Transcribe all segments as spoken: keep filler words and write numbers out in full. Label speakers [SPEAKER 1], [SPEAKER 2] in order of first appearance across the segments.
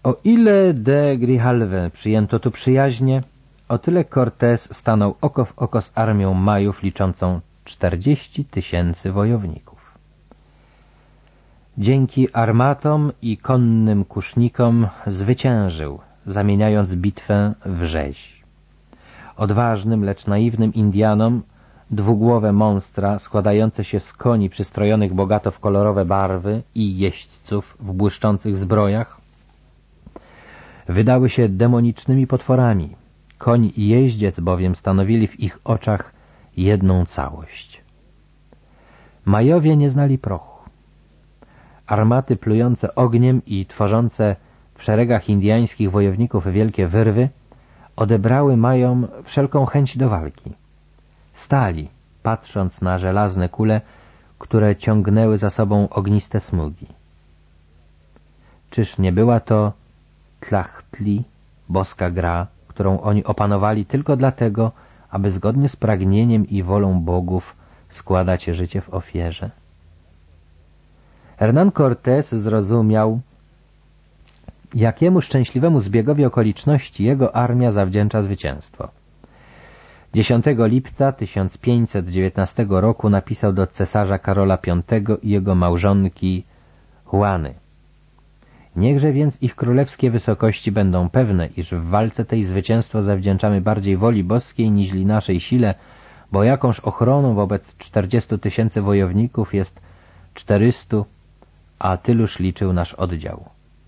[SPEAKER 1] O ile de Grijalve przyjęto tu przyjaźnie, o tyle Cortés stanął oko w oko z armią Majów liczącą czterdzieści tysięcy wojowników. Dzięki armatom i konnym kusznikom zwyciężył, zamieniając bitwę w rzeź. Odważnym, lecz naiwnym Indianom dwugłowe monstra składające się z koni przystrojonych bogato w kolorowe barwy i jeźdźców w błyszczących zbrojach wydały się demonicznymi potworami. Koń i jeździec bowiem stanowili w ich oczach jedną całość. Majowie nie znali prochu. Armaty plujące ogniem i tworzące w szeregach indyjskich wojowników wielkie wyrwy odebrały Majom wszelką chęć do walki. Stali, patrząc na żelazne kule, które ciągnęły za sobą ogniste smugi. Czyż nie była to Tlachtli, boska gra, którą oni opanowali tylko dlatego, aby zgodnie z pragnieniem i wolą bogów składać życie w ofierze? Hernán Cortés zrozumiał, jakiemu szczęśliwemu zbiegowi okoliczności jego armia zawdzięcza zwycięstwo. dziesiątego lipca tysiąc pięćset dziewiętnastego roku napisał do cesarza Karola Piątego i jego małżonki Juany: niechże więc ich królewskie wysokości będą pewne, iż w walce tej zwycięstwo zawdzięczamy bardziej woli boskiej niźli naszej sile, bo jakąż ochroną wobec czterdziestu tysięcy wojowników jest czterystu, a tyluż liczył nasz oddział.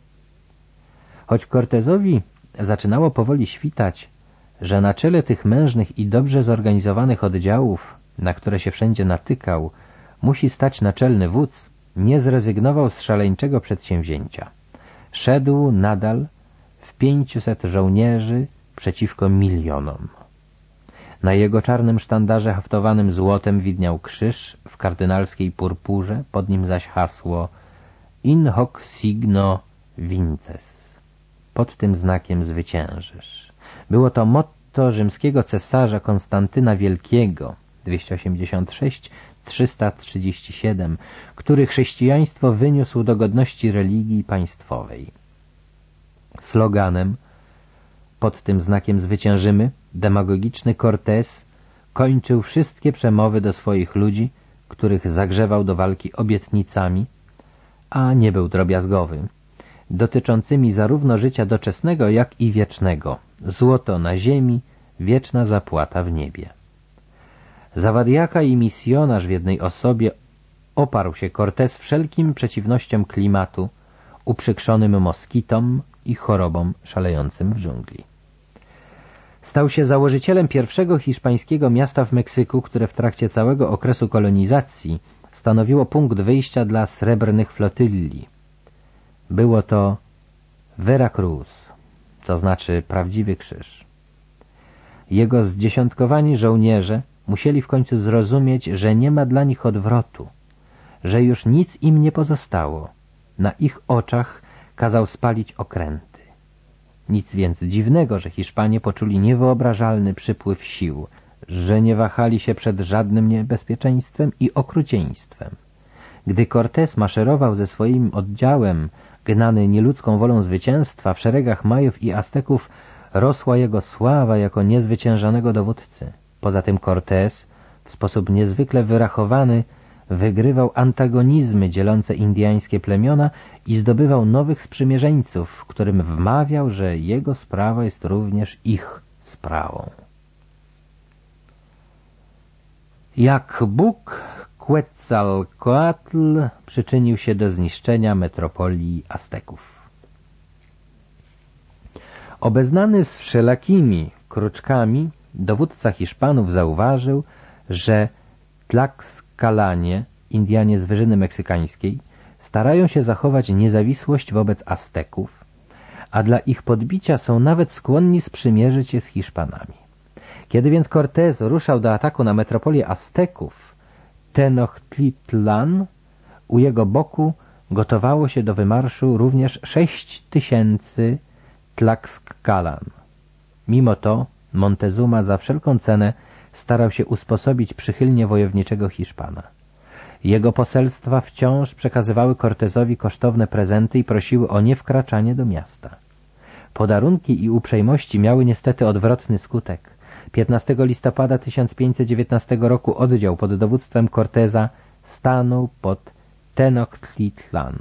[SPEAKER 1] Choć Cortésowi zaczynało powoli świtać, że na czele tych mężnych i dobrze zorganizowanych oddziałów, na które się wszędzie natykał, musi stać naczelny wódz, nie zrezygnował z szaleńczego przedsięwzięcia. Szedł nadal w pięciuset żołnierzy przeciwko milionom. Na jego czarnym sztandarze haftowanym złotem widniał krzyż w kardynalskiej purpurze, pod nim zaś hasło In hoc signo vinces. Pod tym znakiem zwyciężysz. Było to motto rzymskiego cesarza Konstantyna Wielkiego dwieście osiemdziesiąt sześć trzysta trzydzieści siedem, który chrześcijaństwo wyniósł do godności religii państwowej. Sloganem pod tym znakiem zwyciężymy demagogiczny Cortés kończył wszystkie przemowy do swoich ludzi, których zagrzewał do walki obietnicami, a nie był drobiazgowy, dotyczącymi zarówno życia doczesnego, jak i wiecznego. Złoto na ziemi, wieczna zapłata w niebie. Zawadiaka i misjonarz w jednej osobie oparł się Cortés wszelkim przeciwnościom klimatu, uprzykrzonym moskitom i chorobom szalejącym w dżungli. Stał się założycielem pierwszego hiszpańskiego miasta w Meksyku, które w trakcie całego okresu kolonizacji stanowiło punkt wyjścia dla srebrnych flotylli. Było to Veracruz, co znaczy prawdziwy krzyż. Jego zdziesiątkowani żołnierze musieli w końcu zrozumieć, że nie ma dla nich odwrotu, że już nic im nie pozostało. Na ich oczach kazał spalić okręty. Nic więc dziwnego, że Hiszpanie poczuli niewyobrażalny przypływ sił, że nie wahali się przed żadnym niebezpieczeństwem i okrucieństwem. Gdy Cortés maszerował ze swoim oddziałem, gnany nieludzką wolą zwycięstwa, w szeregach Majów i Azteków rosła jego sława jako niezwyciężonego dowódcy. Poza tym Cortés w sposób niezwykle wyrachowany wygrywał antagonizmy dzielące indyjskie plemiona i zdobywał nowych sprzymierzeńców, którym wmawiał, że jego sprawa jest również ich sprawą. Jak Bóg, Quetzalcoatl przyczynił się do zniszczenia metropolii Azteków. Obeznany z wszelakimi kruczkami, dowódca Hiszpanów zauważył, że Tlaxcalanie, Indianie z wyżyny meksykańskiej, starają się zachować niezawisłość wobec Azteków, a dla ich podbicia są nawet skłonni sprzymierzyć się z Hiszpanami. Kiedy więc Cortés ruszał do ataku na metropolię Azteków, Tenochtitlan, u jego boku gotowało się do wymarszu również sześć tysięcy Tlaxcalan. Mimo to Montezuma za wszelką cenę starał się usposobić przychylnie wojowniczego Hiszpana. Jego poselstwa wciąż przekazywały Cortésowi kosztowne prezenty i prosiły o niewkraczanie do miasta. Podarunki i uprzejmości miały niestety odwrotny skutek. piętnastego listopada tysiąc pięćset dziewiętnastego roku oddział pod dowództwem Corteza stanął pod Tenochtitlan.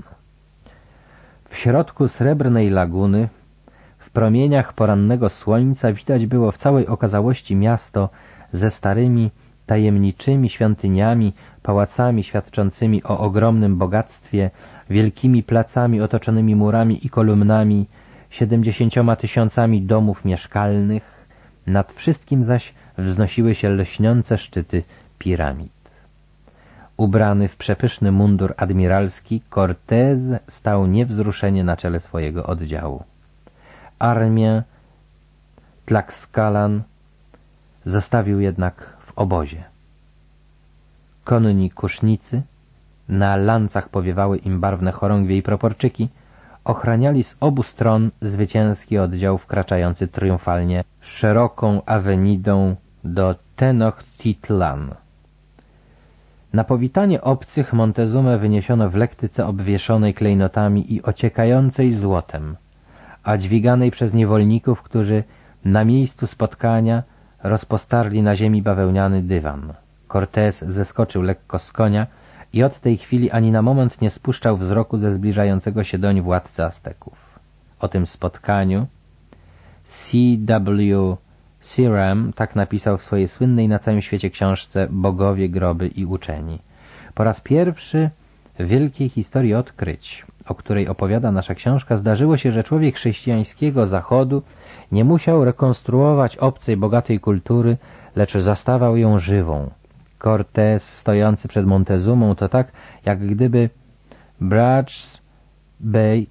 [SPEAKER 1] W środku Srebrnej Laguny, w promieniach porannego słońca widać było w całej okazałości miasto ze starymi, tajemniczymi świątyniami, pałacami świadczącymi o ogromnym bogactwie, wielkimi placami otoczonymi murami i kolumnami, siedemdziesięcioma tysiącami domów mieszkalnych, nad wszystkim zaś wznosiły się lśniące szczyty piramid. Ubrany w przepyszny mundur admiralski, Cortez stał niewzruszenie na czele swojego oddziału. Armię Tlaxcalan zostawił jednak w obozie. Konni kusznicy, na lancach powiewały im barwne chorągwie i proporczyki, ochraniali z obu stron zwycięski oddział wkraczający triumfalnie szeroką awenidą do Tenochtitlan. Na powitanie obcych Montezumę wyniesiono w lektyce obwieszonej klejnotami i ociekającej złotem, a dźwiganej przez niewolników, którzy na miejscu spotkania rozpostarli na ziemi bawełniany dywan. Cortez zeskoczył lekko z konia i od tej chwili ani na moment nie spuszczał wzroku ze zbliżającego się doń władcy Azteków. O tym spotkaniu C W Searam tak napisał w swojej słynnej na całym świecie książce Bogowie, groby i uczeni. Po raz pierwszy w wielkiej historii odkryć, o której opowiada nasza książka, zdarzyło się, że człowiek chrześcijańskiego Zachodu nie musiał rekonstruować obcej, bogatej kultury, lecz zastawał ją żywą. Cortez stojący przed Montezumą to tak, jak gdyby Bracz Bey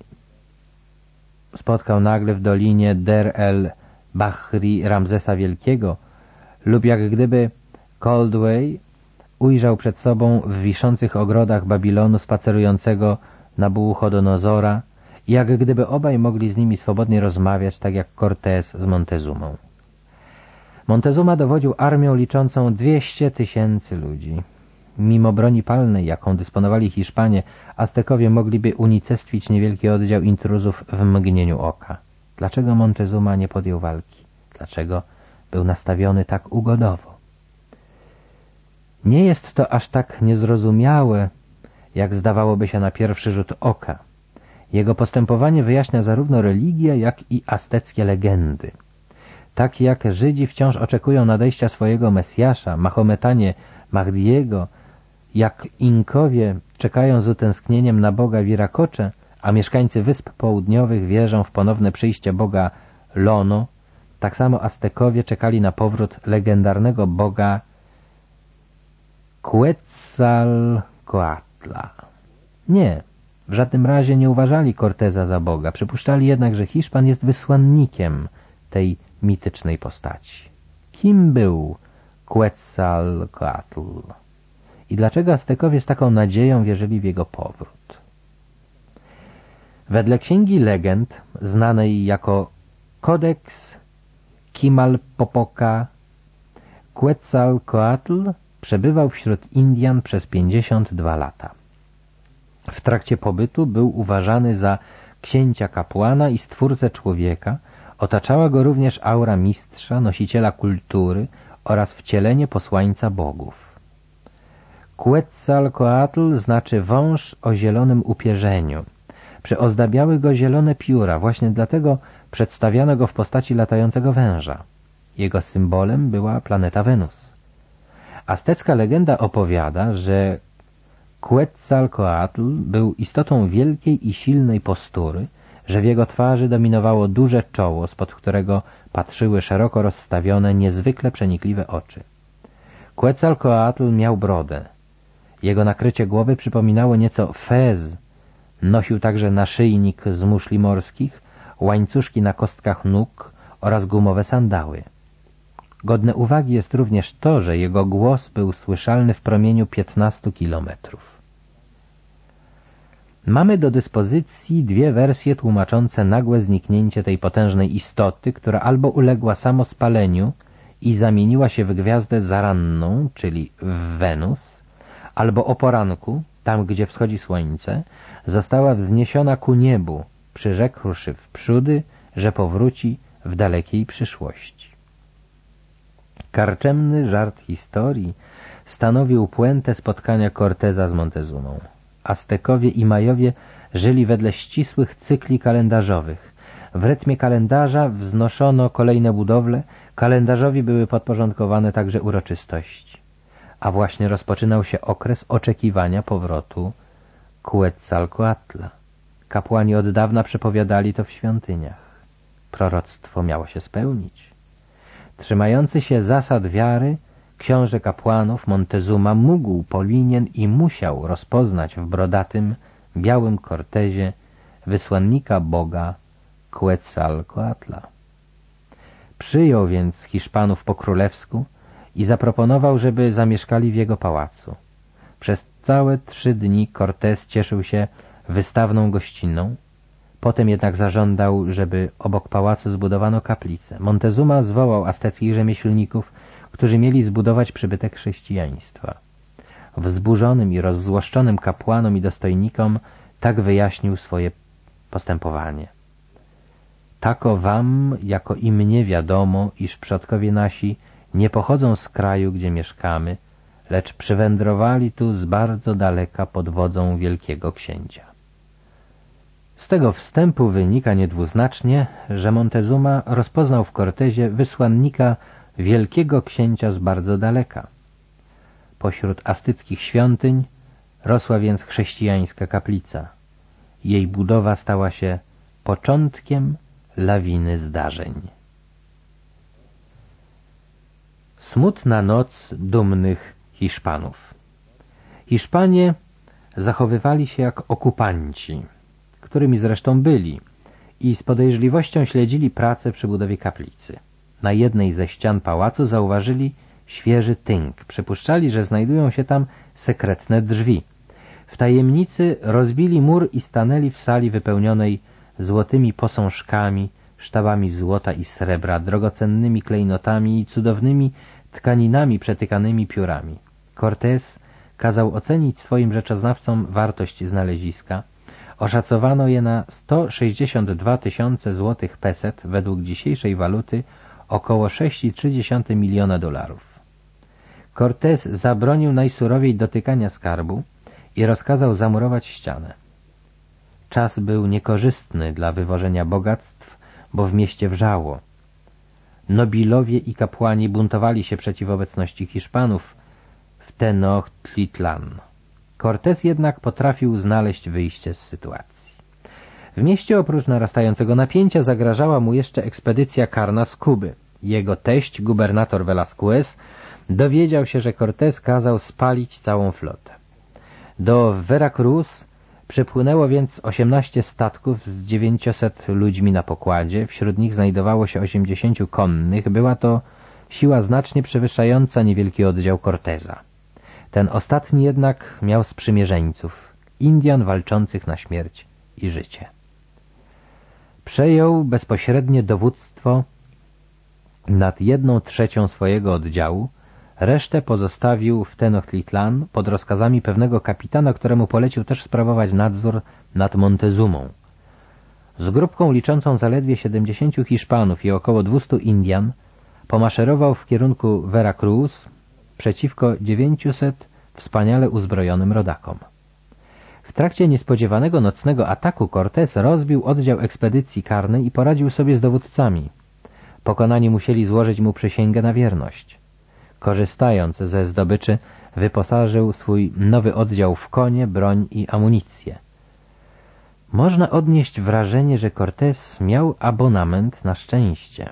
[SPEAKER 1] spotkał nagle w dolinie Der el Bahri Ramzesa Wielkiego, lub jak gdyby Coldway ujrzał przed sobą w wiszących ogrodach Babilonu spacerującego Nabuchodonozora i jak gdyby obaj mogli z nimi swobodnie rozmawiać, tak jak Cortez z Montezumą. Montezuma dowodził armią liczącą dwieście tysięcy ludzi. Mimo broni palnej, jaką dysponowali Hiszpanie, Aztekowie mogliby unicestwić niewielki oddział intruzów w mgnieniu oka. Dlaczego Montezuma nie podjął walki? Dlaczego był nastawiony tak ugodowo? Nie jest to aż tak niezrozumiałe, jak zdawałoby się na pierwszy rzut oka. Jego postępowanie wyjaśnia zarówno religię, jak i azteckie legendy. Tak jak Żydzi wciąż oczekują nadejścia swojego Mesjasza, Mahometanie Mahdiego, jak Inkowie czekają z utęsknieniem na Boga Wiracoche, a mieszkańcy Wysp Południowych wierzą w ponowne przyjście Boga Lono, tak samo Aztekowie czekali na powrót legendarnego Boga Quetzalcoatla. Nie, w żadnym razie nie uważali Corteza za Boga, przypuszczali jednak, że Hiszpan jest wysłannikiem tej mitycznej postaci. Kim był Quetzalcoatl? I dlaczego Aztekowie z taką nadzieją wierzyli w jego powrót? Wedle księgi legend, znanej jako Codex Quimalpopoca, Quetzalcoatl przebywał wśród Indian przez pięćdziesiąt dwa lata. W trakcie pobytu był uważany za księcia kapłana i stwórcę człowieka, otaczała go również aura mistrza, nosiciela kultury oraz wcielenie posłańca bogów. Quetzalcoatl znaczy wąż o zielonym upierzeniu. Przyozdabiały go zielone pióra, właśnie dlatego przedstawiano go w postaci latającego węża. Jego symbolem była planeta Wenus. Aztecka legenda opowiada, że Quetzalcoatl był istotą wielkiej i silnej postury, że w jego twarzy dominowało duże czoło, spod którego patrzyły szeroko rozstawione, niezwykle przenikliwe oczy. Quetzalcoatl miał brodę. Jego nakrycie głowy przypominało nieco fez. Nosił także naszyjnik z muszli morskich, łańcuszki na kostkach nóg oraz gumowe sandały. Godne uwagi jest również to, że jego głos był słyszalny w promieniu piętnastu kilometrów. Mamy do dyspozycji dwie wersje tłumaczące nagłe zniknięcie tej potężnej istoty, która albo uległa samospaleniu i zamieniła się w gwiazdę zaranną, czyli w Wenus, albo o poranku, tam gdzie wschodzi słońce, została wzniesiona ku niebu, przyrzekłszy wprzódy, że powróci w dalekiej przyszłości. Karczemny żart historii stanowił puentę spotkania Corteza z Montezumą. Aztekowie i Majowie żyli wedle ścisłych cykli kalendarzowych. W rytmie kalendarza wznoszono kolejne budowle, kalendarzowi były podporządkowane także uroczystości. A właśnie rozpoczynał się okres oczekiwania powrotu Quetzalcoatla. Kapłani od dawna przepowiadali to w świątyniach. Proroctwo miało się spełnić. Trzymający się zasad wiary, książę kapłanów Montezuma mógł, powinien i musiał rozpoznać w brodatym, białym Cortezie wysłannika Boga Quetzalcoatla. Przyjął więc Hiszpanów po królewsku i zaproponował, żeby zamieszkali w jego pałacu. Przez całe trzy dni Cortez cieszył się wystawną gościnną. Potem jednak zażądał, żeby obok pałacu zbudowano kaplicę. Montezuma zwołał azteckich rzemieślników, którzy mieli zbudować przybytek chrześcijaństwa. Wzburzonym i rozzłoszczonym kapłanom i dostojnikom tak wyjaśnił swoje postępowanie. Tako wam, jako i mnie wiadomo, iż przodkowie nasi nie pochodzą z kraju, gdzie mieszkamy, lecz przywędrowali tu z bardzo daleka pod wodzą wielkiego księcia. Z tego wstępu wynika niedwuznacznie, że Montezuma rozpoznał w Cortezie wysłannika wielkiego księcia z bardzo daleka. Pośród azteckich świątyń rosła więc chrześcijańska kaplica. Jej budowa stała się początkiem lawiny zdarzeń. Smutna noc dumnych Hiszpanów. Hiszpanie zachowywali się jak okupanci, którymi zresztą byli, i z podejrzliwością śledzili pracę przy budowie kaplicy. Na jednej ze ścian pałacu zauważyli świeży tynk. Przypuszczali, że znajdują się tam sekretne drzwi. W tajemnicy rozbili mur i stanęli w sali wypełnionej złotymi posążkami, sztabami złota i srebra, drogocennymi klejnotami i cudownymi tkaninami przetykanymi piórami. Cortez kazał ocenić swoim rzeczoznawcom wartość znaleziska. Oszacowano je na sto sześćdziesiąt dwa tysiące złotych peset, według dzisiejszej waluty około sześć i trzy dziesiąte miliona dolarów. Cortez zabronił najsurowiej dotykania skarbu i rozkazał zamurować ścianę. Czas był niekorzystny dla wywożenia bogactw, bo w mieście wrzało. Nobilowie i kapłani buntowali się przeciw obecności Hiszpanów w Tenochtitlan. Cortez jednak potrafił znaleźć wyjście z sytuacji. W mieście oprócz narastającego napięcia zagrażała mu jeszcze ekspedycja karna z Kuby. Jego teść, gubernator Velasquez, dowiedział się, że Cortez kazał spalić całą flotę. Do Veracruz przypłynęło więc osiemnaście statków z dziewięciuset ludźmi na pokładzie, wśród nich znajdowało się osiemdziesięciu konnych. Była to siła znacznie przewyższająca niewielki oddział Corteza. Ten ostatni jednak miał sprzymierzeńców, Indian walczących na śmierć i życie. Przejął bezpośrednie dowództwo nad jedną trzecią swojego oddziału, resztę pozostawił w Tenochtitlan pod rozkazami pewnego kapitana, któremu polecił też sprawować nadzór nad Montezumą. Z grupką liczącą zaledwie siedemdziesięciu Hiszpanów i około dwustu Indian pomaszerował w kierunku Veracruz przeciwko dziewięciuset wspaniale uzbrojonym rodakom. W trakcie niespodziewanego nocnego ataku Cortez rozbił oddział ekspedycji karnej i poradził sobie z dowódcami. Pokonani musieli złożyć mu przysięgę na wierność. Korzystając ze zdobyczy, wyposażył swój nowy oddział w konie, broń i amunicję. Można odnieść wrażenie, że Cortez miał abonament na szczęście.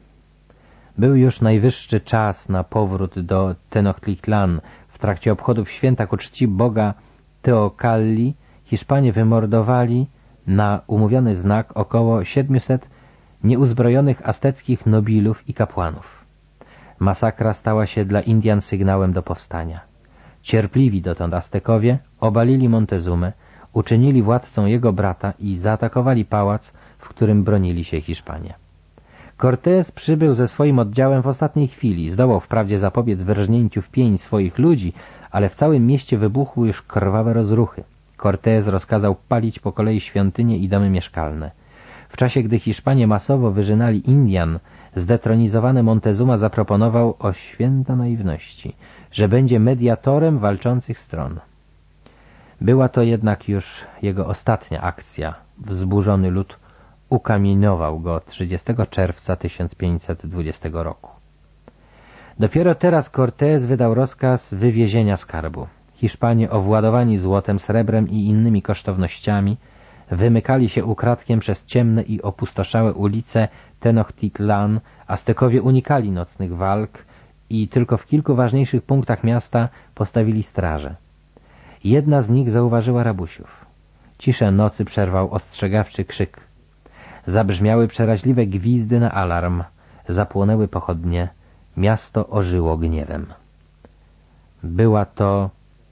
[SPEAKER 1] Był już najwyższy czas na powrót do Tenochtitlan. W trakcie obchodów święta ku czci boga Teocalli Hiszpanie wymordowali na umówiony znak około siedmiuset nieuzbrojonych azteckich nobilów i kapłanów. Masakra stała się dla Indian sygnałem do powstania. Cierpliwi dotąd Aztekowie obalili Montezumę, uczynili władcą jego brata i zaatakowali pałac, w którym bronili się Hiszpanie. Cortez przybył ze swoim oddziałem w ostatniej chwili. Zdołał wprawdzie zapobiec wyrżnięciu w pień swoich ludzi, ale w całym mieście wybuchły już krwawe rozruchy. Cortez rozkazał palić po kolei świątynie i domy mieszkalne. W czasie, gdy Hiszpanie masowo wyżynali Indian, zdetronizowany Montezuma zaproponował o święta naiwności, że będzie mediatorem walczących stron. Była to jednak już jego ostatnia akcja. Wzburzony lud ukamienował go trzydziestego czerwca tysiąc pięćset dwudziestego roku. Dopiero teraz Cortés wydał rozkaz wywiezienia skarbu. Hiszpanie, owładowani złotem, srebrem i innymi kosztownościami, wymykali się ukradkiem przez ciemne i opustoszałe ulice Tenochtitlan. Aztekowie unikali nocnych walk i tylko w kilku ważniejszych punktach miasta postawili straże. Jedna z nich zauważyła rabusiów. Ciszę nocy przerwał ostrzegawczy krzyk. Zabrzmiały przeraźliwe gwizdy na alarm. Zapłonęły pochodnie. Miasto ożyło gniewem. Była to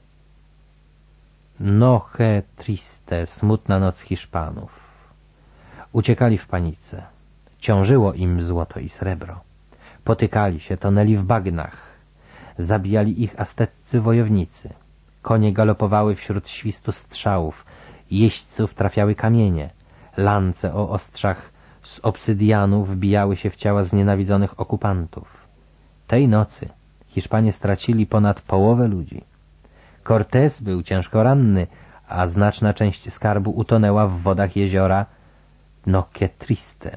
[SPEAKER 1] noche triste, smutna noc Hiszpanów. Uciekali w panice. Ciążyło im złoto i srebro. Potykali się, tonęli w bagnach. Zabijali ich azteccy wojownicy. Konie galopowały wśród świstu strzałów. Jeźdźców trafiały kamienie. Lance o ostrzach z obsydianu wbijały się w ciała znienawidzonych okupantów. Tej nocy Hiszpanie stracili ponad połowę ludzi. Cortés był ciężko ranny, a znaczna część skarbu utonęła w wodach jeziora Noche Triste.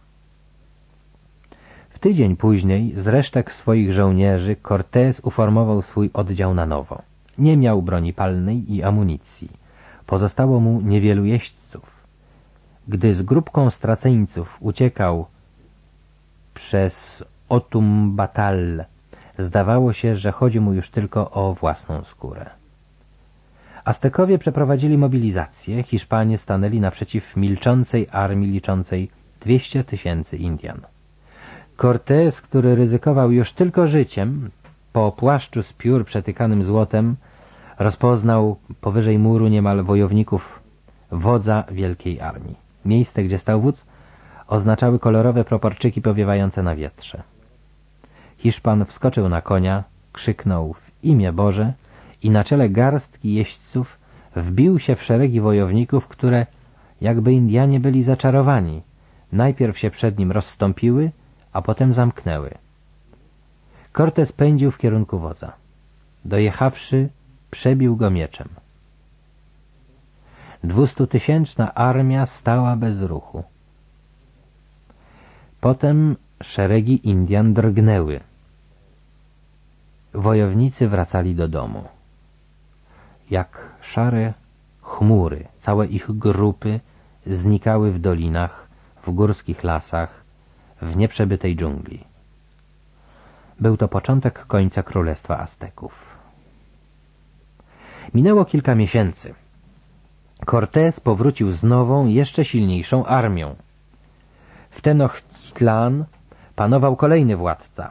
[SPEAKER 1] W tydzień później z resztek swoich żołnierzy Cortés uformował swój oddział na nowo. Nie miał broni palnej i amunicji. Pozostało mu niewielu jeźdźców. Gdy z grupką straceńców uciekał przez Otumbatal, zdawało się, że chodzi mu już tylko o własną skórę. Aztekowie przeprowadzili mobilizację, Hiszpanie stanęli naprzeciw milczącej armii liczącej dwieście tysięcy Indian. Cortés, który ryzykował już tylko życiem, po płaszczu z piór przetykanym złotem, rozpoznał powyżej muru niemal wojowników wodza wielkiej armii. Miejsce, gdzie stał wódz, oznaczały kolorowe proporczyki powiewające na wietrze. Hiszpan wskoczył na konia, krzyknął w imię Boże i na czele garstki jeźdźców wbił się w szeregi wojowników, które, jakby Indianie byli zaczarowani, najpierw się przed nim rozstąpiły, a potem zamknęły. Cortés pędził w kierunku wodza. Dojechawszy, przebił go mieczem. Dwustutysięczna armia stała bez ruchu. Potem szeregi Indian drgnęły. Wojownicy wracali do domu. Jak szare chmury, całe ich grupy znikały w dolinach, w górskich lasach, w nieprzebytej dżungli. Był to początek końca królestwa Azteków. Minęło kilka miesięcy. Cortés powrócił z nową, jeszcze silniejszą armią. W Tenochtitlan panował kolejny władca.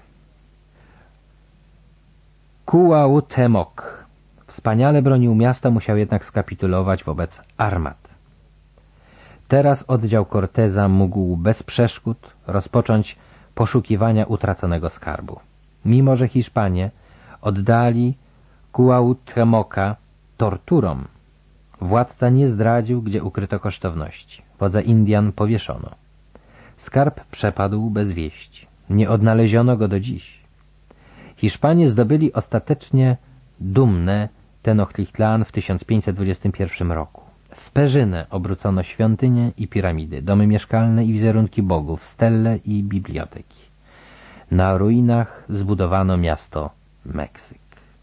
[SPEAKER 1] Cuauhtémoc. Wspaniale bronił miasta, musiał jednak skapitulować wobec armat. Teraz oddział Cortéza mógł bez przeszkód rozpocząć poszukiwania utraconego skarbu. Mimo że Hiszpanie oddali Cuauhtémoca torturom, władca nie zdradził, gdzie ukryto kosztowności. Wodza Indian powieszono. Skarb przepadł bez wieści. Nie odnaleziono go do dziś. Hiszpanie zdobyli ostatecznie dumne Tenochtitlan w tysiąc pięćset dwudziestym pierwszym roku. W perzynę obrócono świątynie i piramidy, domy mieszkalne i wizerunki bogów, stelle i biblioteki. Na ruinach zbudowano miasto Meksyk.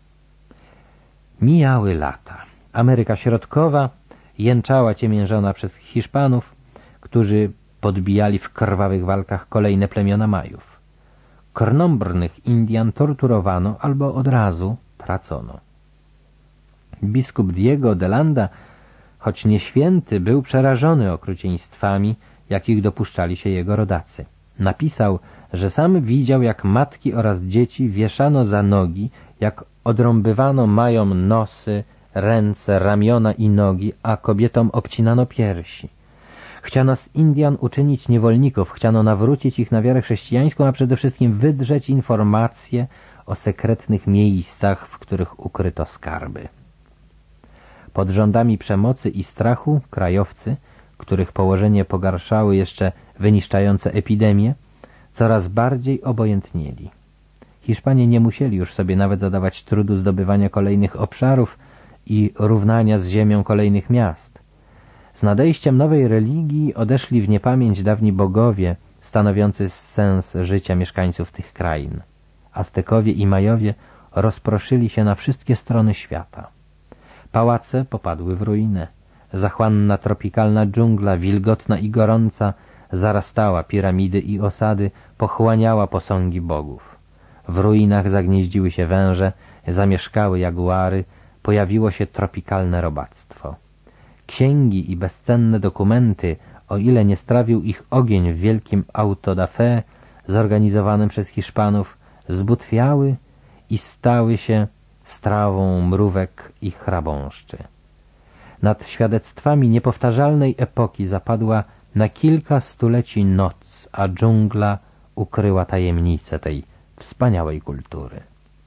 [SPEAKER 1] Mijały lata. Ameryka Środkowa jęczała ciemiężona przez Hiszpanów, którzy podbijali w krwawych walkach kolejne plemiona Majów. Krnąbrnych Indian torturowano albo od razu tracono. Biskup Diego de Landa, choć nie święty, był przerażony okrucieństwami, jakich dopuszczali się jego rodacy. Napisał, że sam widział, jak matki oraz dzieci wieszano za nogi, jak odrąbywano Majom nosy, ręce, ramiona i nogi, a kobietom obcinano piersi. Chciano z Indian uczynić niewolników, chciano nawrócić ich na wiarę chrześcijańską, a przede wszystkim wydrzeć informacje o sekretnych miejscach, w których ukryto skarby. Pod rządami przemocy i strachu krajowcy których położenie pogarszały jeszcze wyniszczające epidemie, coraz bardziej obojętnieli. Hiszpanie nie musieli już sobie nawet zadawać trudu zdobywania kolejnych obszarów i równania z ziemią kolejnych miast. Z nadejściem nowej religii odeszli w niepamięć dawni bogowie, stanowiący sens życia mieszkańców tych krain. Aztekowie i Majowie rozproszyli się na wszystkie strony świata. Pałace popadły w ruinę. Zachłanna tropikalna dżungla, wilgotna i gorąca, zarastała piramidy i osady, pochłaniała posągi bogów. W ruinach zagnieździły się węże, zamieszkały jaguary, pojawiło się tropikalne robactwo. Księgi i bezcenne dokumenty, o ile nie strawił ich ogień w wielkim auto da fe zorganizowanym przez Hiszpanów, zbutwiały i stały się strawą mrówek i chrabąszczy. Nad świadectwami niepowtarzalnej epoki zapadła na kilka stuleci noc, a dżungla ukryła tajemnicę tej wspaniałej kultury.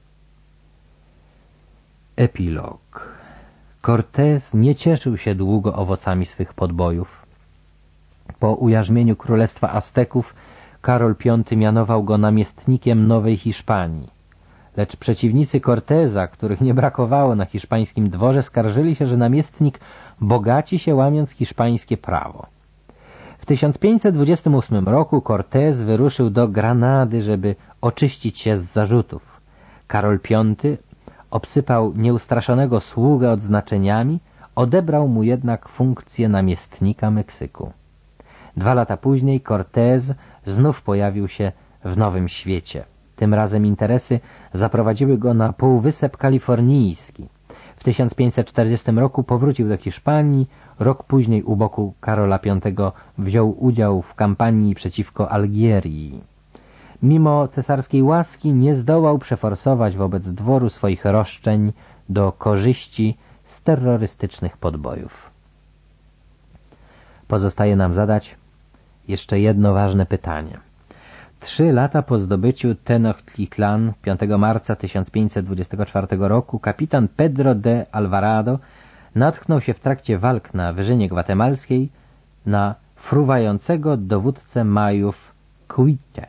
[SPEAKER 1] Epilog. Cortés nie cieszył się długo owocami swych podbojów. Po ujarzmieniu królestwa Azteków Karol Piąty mianował go namiestnikiem Nowej Hiszpanii. Lecz przeciwnicy Corteza, których nie brakowało na hiszpańskim dworze, skarżyli się, że namiestnik bogaci się, łamiąc hiszpańskie prawo. W tysiąc pięćset dwudziestym ósmym roku Cortés wyruszył do Granady, żeby oczyścić się z zarzutów. Karol Piąty obsypał nieustraszonego sługę odznaczeniami, odebrał mu jednak funkcję namiestnika Meksyku. Dwa lata później Cortés znów pojawił się w Nowym Świecie. Tym razem interesy zaprowadziły go na Półwysep Kalifornijski. W tysiąc pięćset czterdziestym roku powrócił do Hiszpanii, rok później u boku Karola Piątego wziął udział w kampanii przeciwko Algierii. Mimo cesarskiej łaski nie zdołał przeforsować wobec dworu swoich roszczeń do korzyści z terrorystycznych podbojów. Pozostaje nam zadać jeszcze jedno ważne pytanie. Trzy lata po zdobyciu Tenochtitlan piątego marca tysiąc pięćset dwudziestego czwartego roku kapitan Pedro de Alvarado natknął się w trakcie walk na Wyżynie Gwatemalskiej na fruwającego dowódcę Majów Cuite.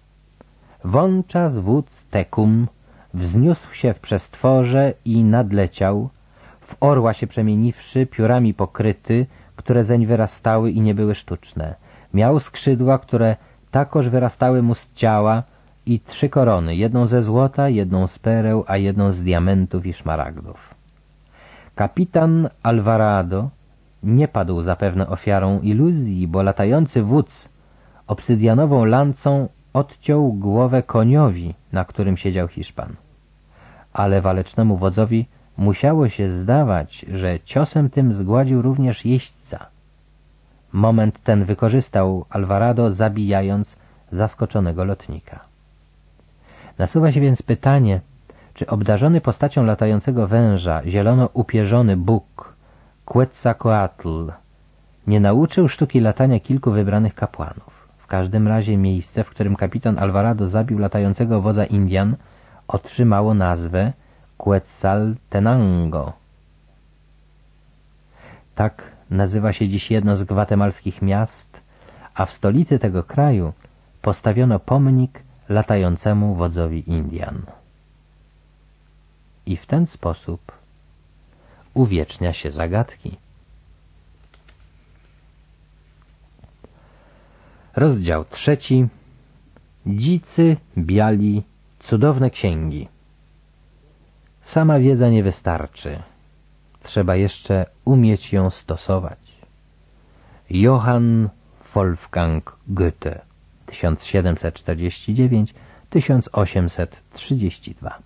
[SPEAKER 1] Wączas wódz Tecum wzniósł się w przestworze i nadleciał, w orła się przemieniwszy, piórami pokryty, które zeń wyrastały i nie były sztuczne. Miał skrzydła, które takoż wyrastały mu z ciała i trzy korony, jedną ze złota, jedną z pereł, a jedną z diamentów i szmaragdów. Kapitan Alvarado nie padł zapewne ofiarą iluzji, bo latający wódz obsydianową lancą odciął głowę koniowi, na którym siedział Hiszpan. Ale walecznemu wodzowi musiało się zdawać, że ciosem tym zgładził również jeźdźca. Moment ten wykorzystał Alvarado, zabijając zaskoczonego lotnika. Nasuwa się więc pytanie, czy obdarzony postacią latającego węża, zielono upierzony Bóg, Quetzalcoatl, nie nauczył sztuki latania kilku wybranych kapłanów. W każdym razie miejsce, w którym kapitan Alvarado zabił latającego wodza Indian, otrzymało nazwę Quetzaltenango. Tak nazywa się dziś jedno z gwatemalskich miast, a w stolicy tego kraju postawiono pomnik latającemu wodzowi Indian. I w ten sposób uwiecznia się zagadki. Rozdział trzeci. Dzicy, biali, cudowne księgi. Sama wiedza nie wystarczy. Trzeba jeszcze umieć ją stosować. Johann Wolfgang Goethe, tysiąc siedemset czterdzieści dziewięć do tysiąc osiemset trzydzieści dwa.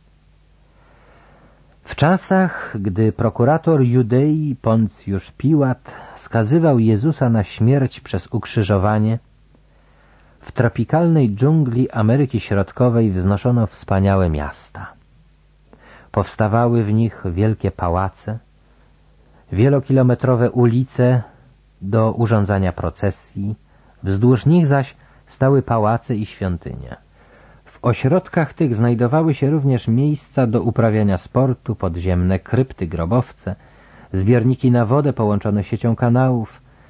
[SPEAKER 1] W czasach, gdy prokurator Judei Poncjusz Piłat skazywał Jezusa na śmierć przez ukrzyżowanie, w tropikalnej dżungli Ameryki Środkowej wznoszono wspaniałe miasta. Powstawały w nich wielkie pałace, wielokilometrowe ulice do urządzania procesji, wzdłuż nich zaś stały pałace i świątynie. W ośrodkach tych znajdowały się również miejsca do uprawiania sportu, podziemne krypty, grobowce, zbiorniki na wodę połączone siecią kanałów,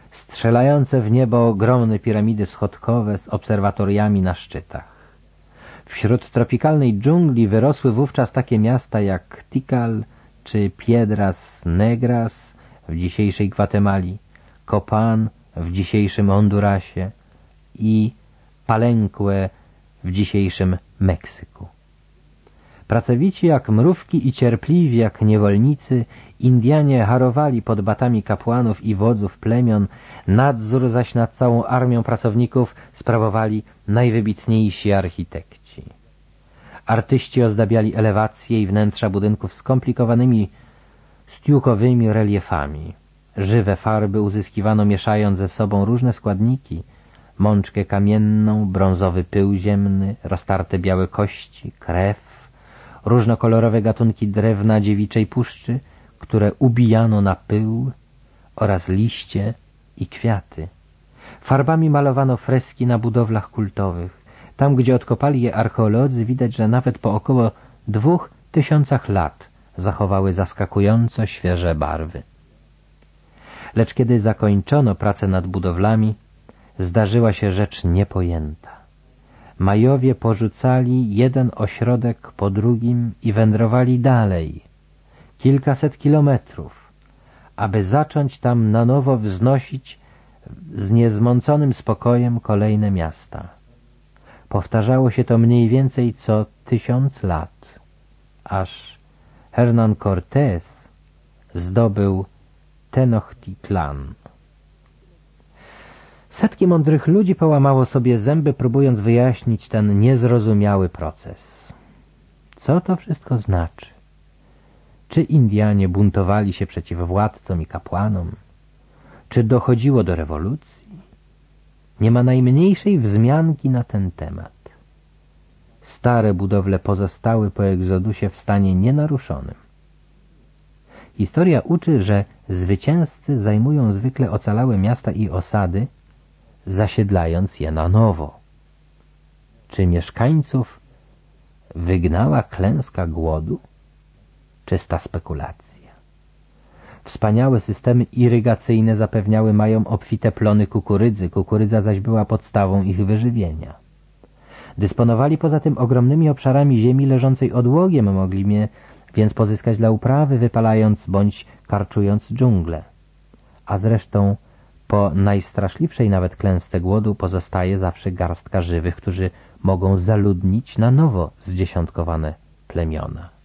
[SPEAKER 1] strzelające w niebo ogromne piramidy schodkowe z obserwatoriami na szczytach. Wśród tropikalnej dżungli wyrosły wówczas takie miasta jak Tikal czy Piedras Negras w dzisiejszej Gwatemali, Copan w dzisiejszym Hondurasie i Palenque w dzisiejszym Meksyku. Pracowici jak mrówki i cierpliwi jak niewolnicy, Indianie harowali pod batami kapłanów i wodzów plemion, nadzór zaś nad całą armią pracowników sprawowali najwybitniejsi architekci. Artyści ozdabiali elewacje i wnętrza budynków skomplikowanymi stiukowymi reliefami. Żywe farby uzyskiwano mieszając ze sobą różne składniki, mączkę kamienną, brązowy pył ziemny, roztarte białe kości, krew, różnokolorowe gatunki drewna dziewiczej puszczy, które ubijano na pył, oraz liście i kwiaty. Farbami malowano freski na budowlach kultowych. Tam, gdzie odkopali je archeolodzy, widać, że nawet po około dwóch tysiącach lat zachowały zaskakująco świeże barwy. Lecz kiedy zakończono pracę nad budowlami, zdarzyła się rzecz niepojęta. Majowie porzucali jeden ośrodek po drugim i wędrowali dalej, kilkaset kilometrów, aby zacząć tam na nowo wznosić z niezmąconym spokojem kolejne miasta. Powtarzało się to mniej więcej co tysiąc lat, aż Hernán Cortés zdobył Tenochtitlan. Setki mądrych ludzi połamało sobie zęby, próbując wyjaśnić ten niezrozumiały proces. Co to wszystko znaczy? Czy Indianie buntowali się przeciw władcom i kapłanom? Czy dochodziło do rewolucji? Nie ma najmniejszej wzmianki na ten temat. Stare budowle pozostały po egzodusie w stanie nienaruszonym. Historia uczy, że zwycięzcy zajmują zwykle ocalałe miasta i osady, zasiedlając je na nowo. Czy mieszkańców wygnała klęska głodu? Czysta spekulacja. Wspaniałe systemy irygacyjne zapewniały majom obfite plony kukurydzy, kukurydza zaś była podstawą ich wyżywienia. Dysponowali poza tym ogromnymi obszarami ziemi leżącej odłogiem, mogli je więc pozyskać dla uprawy, wypalając bądź karczując dżunglę. A zresztą po najstraszliwszej nawet klęsce głodu pozostaje zawsze garstka żywych, którzy mogą zaludnić na nowo zdziesiątkowane plemiona.